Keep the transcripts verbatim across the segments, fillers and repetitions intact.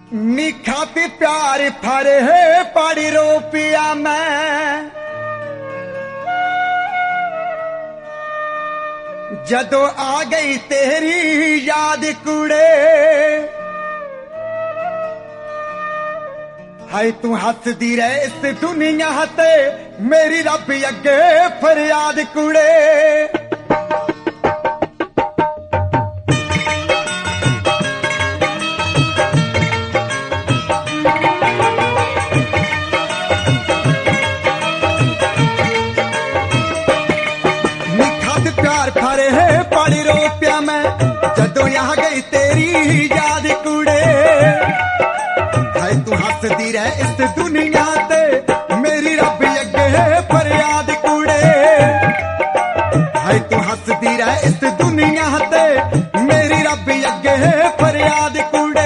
नी खाती प्यार फर है पड़ी रो पिया मैं जदों आ गई तेरी याद कुड़े हाय तू हसदी रहे इस दुनिया ते मेरी रब अगे फरियाद कुड़े फरे है पानी रो पिया मैं जदों यहाँ गई तेरी याद कुड़े हाय तू हसदी रहे इस दुनिया ते मेरी रब अगे फरियाद कुड़े हाय तू हसदी रहे इस दुनिया ते मेरी रब अगे फरियाद कुड़े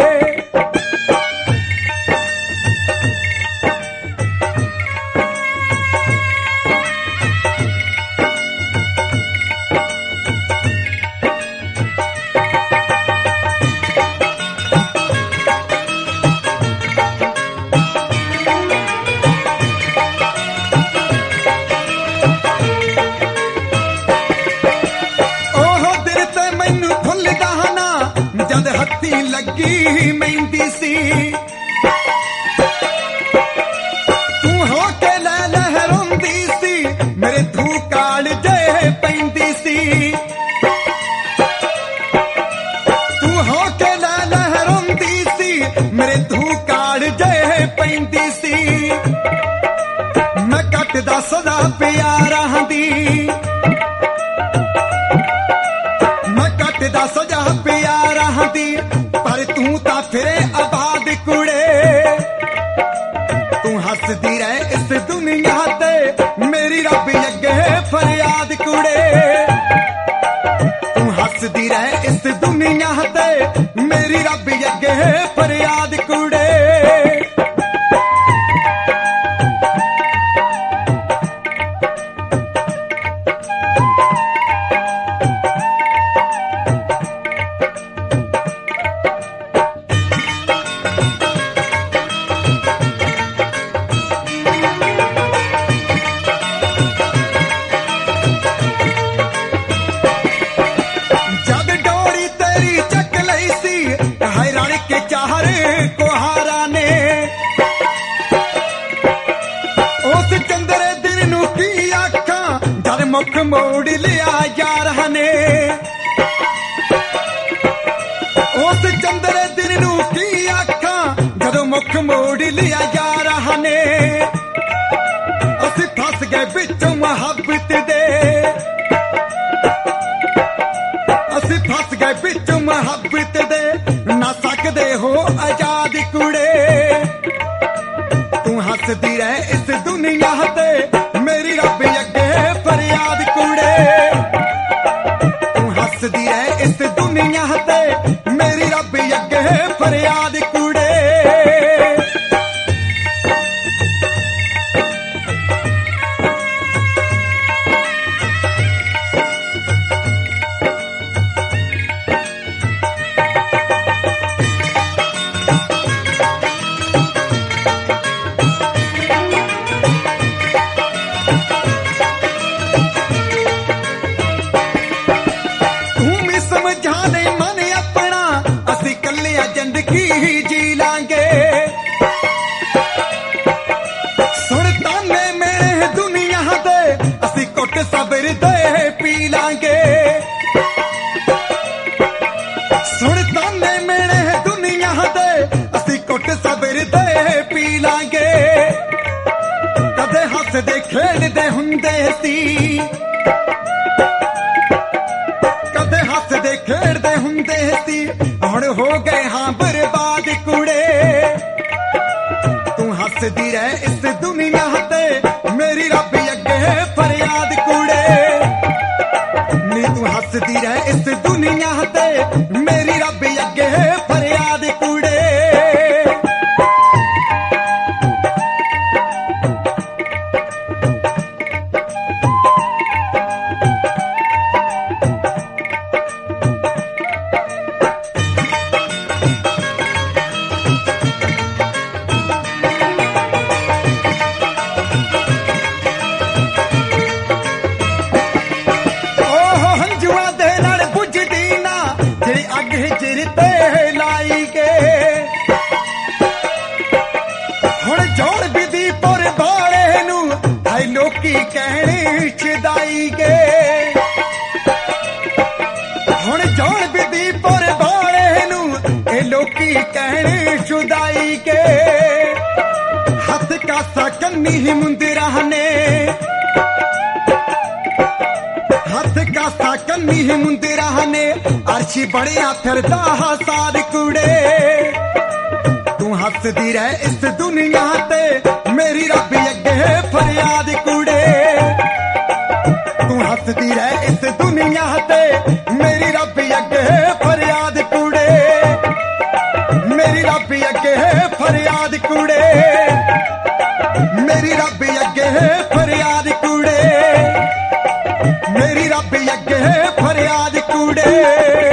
लगी मेहंदी सी तू हो के लै लहरोंदी सी मेरे धूकाल जे पैंदी सी तू हो के लै लहरोंदी सी मेरे धूकाल जे पैंदी सी मैं कटदा सदा पिया रहांदी मैं कटदा सजा पिया रहांदी पर तू ता फिरे आबाद कुड़े तू हसदी रहे इस दुनिया ते मेरी रब अगे फरियाद कुड़े तू हसदी रहे इस दुनिया ते मेरी रब अगे फरियाद कुड़े मुख मोड़ लिया यार ने उस चंद्रे दिन नू की आखा जदों मुख मोड़ लिया यार ने असी फस गए बिचों मुहब्बत दे असी फस गए बिचों मुहब्बत दे ना सकदे हो आजाद कुड़े तू हसदी रहे इस दुनिया ते मेरी रब अगे फरियाद कुड़े तू हसदी रहे इस दुनिया ते मेरी रब अगे फरियाद कुड़े जिंदगी जी लांगे सुन ताने मेरे दुनिया दे असी कुट सबर दे पी लांगे सुन ताने मेरे दुनिया दे असी कुट सबर दे पी लांगे कदे हसदे खेलदे हुंदे सी कदे हसदे खेलदे हुंदे सी हुण हो गए हाँ बर्बाद कुड़े तू हसदी रहे इस दुनिया ते मेरी रब अगे फरियाद कुड़े नी तू हसदी रहे इस दुनिया ते मेरी रब अगे फरियाद कुड़े ਜਾਣ ਵਿਦੀ ਪਰ ਬਾਲੇ ਨੂੰ ਇਹ ਲੋਕੀ ਕਹਿਣ ਸ਼ੁਦਾਈ ਕੇ ਹੱਥ ਕਾਸਾ ਕੰਨੀ ਮੁੰਦਰਾ ਨੇ ਹੱਥ ਕਾਸਾ ਕੰਨੀ ਮੁੰਦਰਾ ਨੇ ਅਰਸ਼ੀ ਬਣਿਆ ਫਿਰਦਾ ਸਾਦ ਕੁੜੇ ਤੂੰ ਹੱਸਦੀ ਰਹਿ ਇਸ ਦੁਨੀਆ ਤੇ ਮੇਰੀ ਰੱਬ ਅੱਗੇ ਫਰਿਆਦ ਕੁੜੇ ਤੂੰ ਹੱਸਦੀ ਰਹਿ ਇਸ ਦੁਨੀਆ ਤੇ ਮੇਰੀ ਰੱਬ ਅੱਗੇ ਫਰਿਆਦ ਕੁੜੇ ਮੇਰੀ ਰੱਬ ਅੱਗੇ ਫਰਿਆਦ ਕੁੜੇ ਮੇਰੀ ਰੱਬ ਅੱਗੇ ਫਰਿਆਦ ਕੁੜੇ ਮੇਰੀ ਰੱਬ ਅੱਗੇ ਫਰਿਆਦ ਕੁੜੇ